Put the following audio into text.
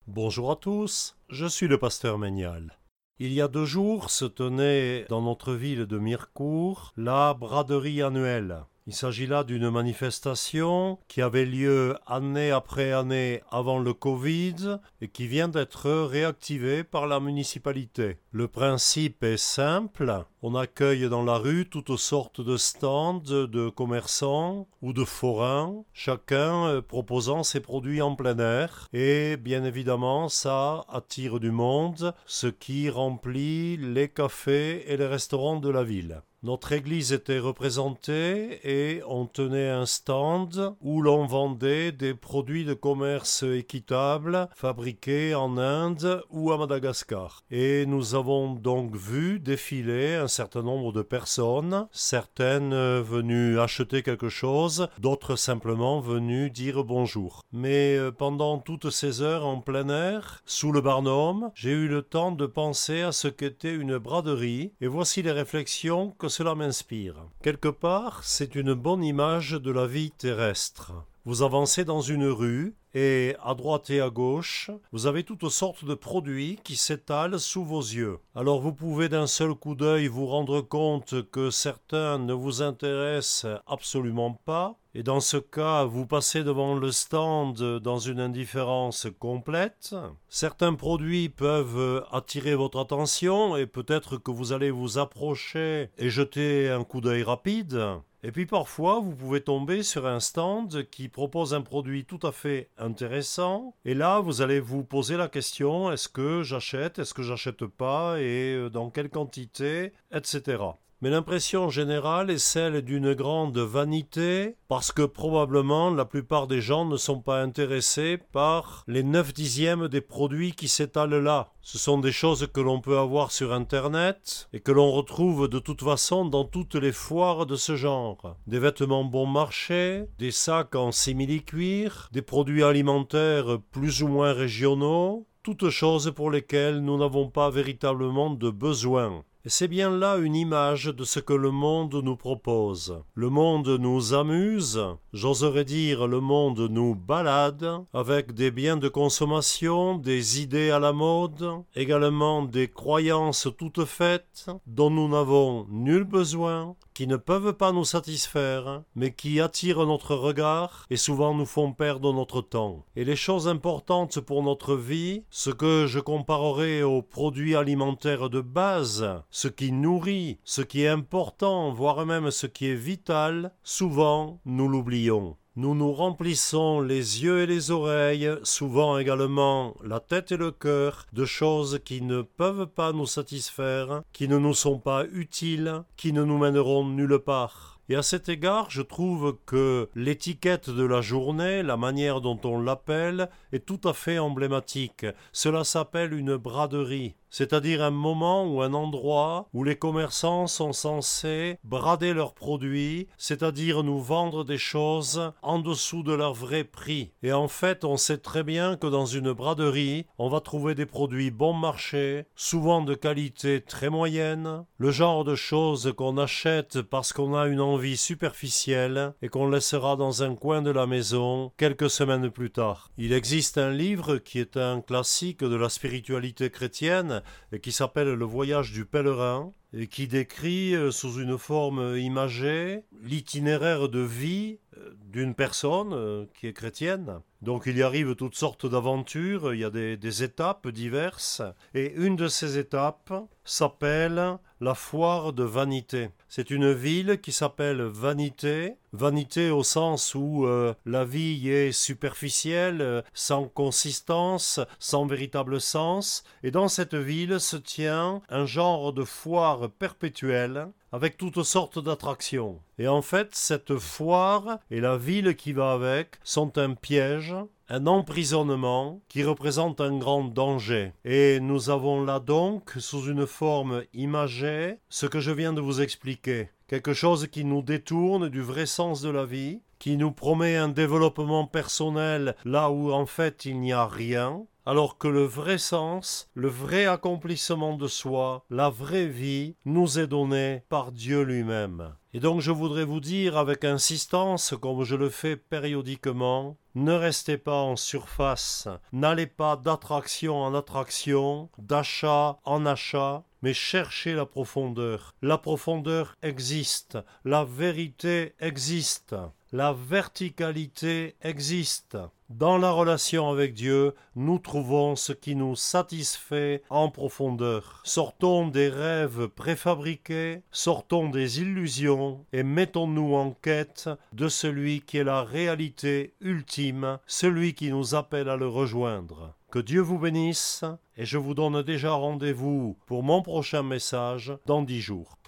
Bonjour à tous, je suis le pasteur Ménial. Il y a 2 jours se tenait dans notre ville de Mirecourt la braderie annuelle. Il s'agit là d'une manifestation qui avait lieu année après année avant le Covid et qui vient d'être réactivée par la municipalité. Le principe est simple, on accueille dans la rue toutes sortes de stands de commerçants ou de forains, chacun proposant ses produits en plein air et bien évidemment ça attire du monde, ce qui remplit les cafés et les restaurants de la ville. Notre église était représentée et on tenait un stand où l'on vendait des produits de commerce équitable fabriqués en Inde ou à Madagascar. Et nous avons donc vu défiler un certain nombre de personnes, certaines venues acheter quelque chose, d'autres simplement venues dire bonjour. Mais pendant toutes ces heures en plein air, sous le Barnum, j'ai eu le temps de penser à ce qu'était une braderie et voici les réflexions que cela m'inspire. Quelque part, c'est une bonne image de la vie terrestre. Vous avancez dans une rue et à droite et à gauche, vous avez toutes sortes de produits qui s'étalent sous vos yeux. Alors vous pouvez d'un seul coup d'œil vous rendre compte que certains ne vous intéressent absolument pas, et dans ce cas, vous passez devant le stand dans une indifférence complète. Certains produits peuvent attirer votre attention et peut-être que vous allez vous approcher et jeter un coup d'œil rapide. Et puis parfois, vous pouvez tomber sur un stand qui propose un produit tout à fait intéressant. Et là, vous allez vous poser la question, est-ce que j'achète pas, et dans quelle quantité, etc. Mais l'impression générale est celle d'une grande vanité, parce que probablement la plupart des gens ne sont pas intéressés par les 9/10 des produits qui s'étalent là. Ce sont des choses que l'on peut avoir sur Internet et que l'on retrouve de toute façon dans toutes les foires de ce genre. Des vêtements bon marché, des sacs en simili-cuir, des produits alimentaires plus ou moins régionaux, toutes choses pour lesquelles nous n'avons pas véritablement de besoin. Et c'est bien là une image de ce que le monde nous propose. Le monde nous amuse, j'oserais dire le monde nous balade, avec des biens de consommation, des idées à la mode, également des croyances toutes faites, dont nous n'avons nul besoin, qui ne peuvent pas nous satisfaire, mais qui attirent notre regard et souvent nous font perdre notre temps. Et les choses importantes pour notre vie, ce que je comparerais aux produits alimentaires de base, ce qui nourrit, ce qui est important, voire même ce qui est vital, souvent nous l'oublions. Nous nous remplissons les yeux et les oreilles, souvent également la tête et le cœur, de choses qui ne peuvent pas nous satisfaire, qui ne nous sont pas utiles, qui ne nous mèneront nulle part. Et à cet égard, je trouve que l'étiquette de la journée, la manière dont on l'appelle, est tout à fait emblématique. Cela s'appelle une braderie, c'est-à-dire un moment ou un endroit où les commerçants sont censés brader leurs produits, c'est-à-dire nous vendre des choses en dessous de leur vrai prix. Et en fait, on sait très bien que dans une braderie, on va trouver des produits bon marché, souvent de qualité très moyenne, le genre de choses qu'on achète parce qu'on a une envie superficielle et qu'on laissera dans un coin de la maison quelques semaines plus tard. Il existe un livre qui est un classique de la spiritualité chrétienne et qui s'appelle Le voyage du pèlerin et qui décrit sous une forme imagée l'itinéraire de vie d'une personne qui est chrétienne. Donc il y arrive toutes sortes d'aventures, il y a des étapes diverses, et une de ces étapes s'appelle la foire de Vanité. C'est une ville qui s'appelle Vanité, vanité au sens où la vie y est superficielle, sans consistance, sans véritable sens, et dans cette ville se tient un genre de foire perpétuelle, avec toutes sortes d'attractions. Et en fait, cette foire et la ville qui va avec sont un piège, un emprisonnement qui représente un grand danger. Et nous avons là donc, sous une forme imagée, ce que je viens de vous expliquer. Quelque chose qui nous détourne du vrai sens de la vie, qui nous promet un développement personnel là où en fait il n'y a rien, alors que le vrai sens, le vrai accomplissement de soi, la vraie vie, nous est donné par Dieu lui-même. Et donc je voudrais vous dire avec insistance, comme je le fais périodiquement, ne restez pas en surface, n'allez pas d'attraction en attraction, d'achat en achat, mais cherchez la profondeur. La profondeur existe, la vérité existe, la verticalité existe. Dans la relation avec Dieu, nous trouvons ce qui nous satisfait en profondeur. Sortons des rêves préfabriqués, sortons des illusions et mettons-nous en quête de celui qui est la réalité ultime, celui qui nous appelle à le rejoindre. Que Dieu vous bénisse et je vous donne déjà rendez-vous pour mon prochain message dans 10 jours.